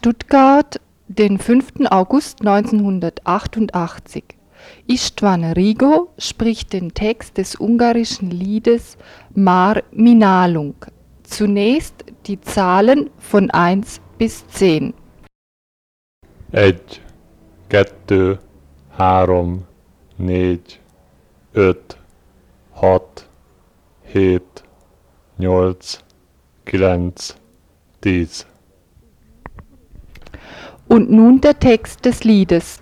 Stuttgart, den 5. August 1988. István Rigó spricht den Text des ungarischen Liedes Már mi nálunk. Zunächst die Zahlen von 1 bis 10. 1, 2, 3, 4, 5, 6, 7, 8, 9, 10. Und nun der Text des Liedes.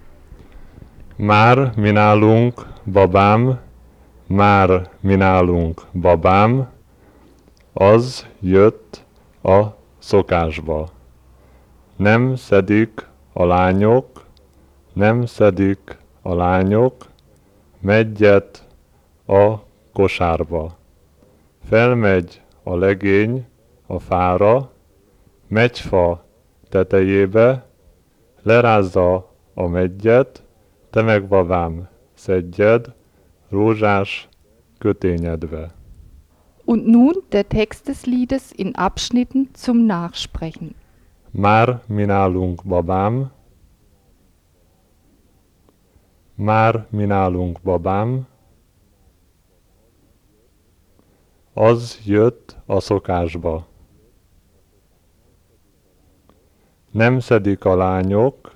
Már mi nálunk, babám, már mi nálunk, babám, az jött a szokásba. Nem szedik a lányok, nem szedik a lányok, meggyet a kosárba. Felmegy a legény a fára, megyfa tetejébe, lerázza a meggyet, te meg babám szedjed, rózsás kötényedbe. Und nun der Text des Liedes in Abschnitten zum Nachsprechen. Már mi nálunk, babám, már mi nálunk, babám, az jött a szokásba. Nem szedik a lányok,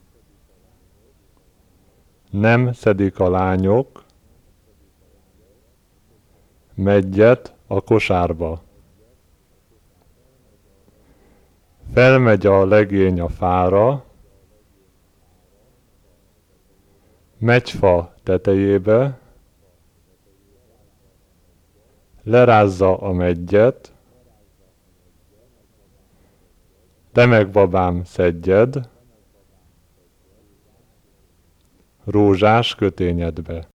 nem szedik a lányok, meggyet a kosárba. Felmegy a legény a fára, megyfa tetejébe, lerázza a meggyet, te meg babám szedjed, rózsás kötényedbe.